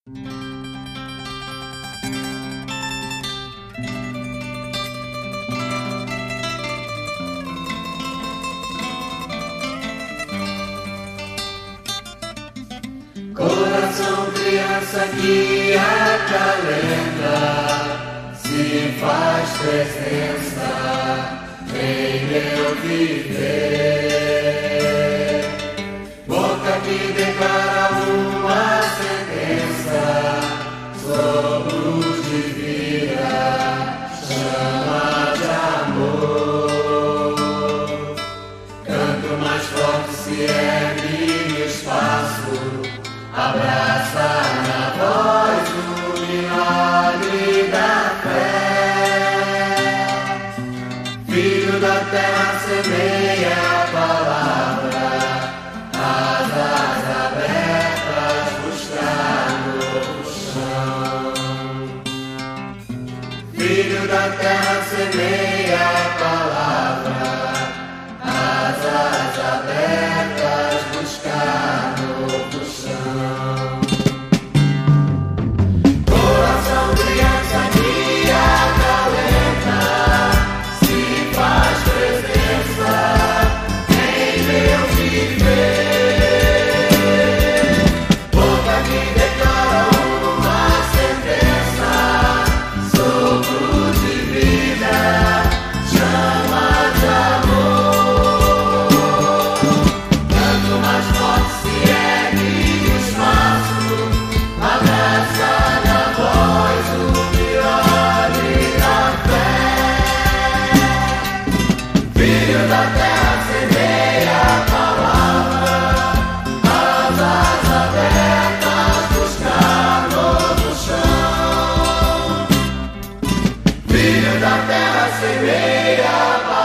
Coração, criança que acalenta, se faz presença em meu viver. Boca que declara uma sentença, sopro de vida, chama de amor. Canto mais forte se ergue no espaço, abraça na voz o milagre da fé. Filho da terra, semeia a palavra, asas abertas, buscar novo chão. Filho da terra, semeia a palavra, asas abertas, buscar novo chão. Coração, criança que acalenta, se faz presença em meu viver. Boca que declara uma sentença, sopro de vida, chama de amor. Canto mais forte se ergue no espaço, abraça na voz o milagre da fé. Filho da terra, semeia a palavra, asas abertas, buscar novo chão. Filho da terra, semeia a palavra,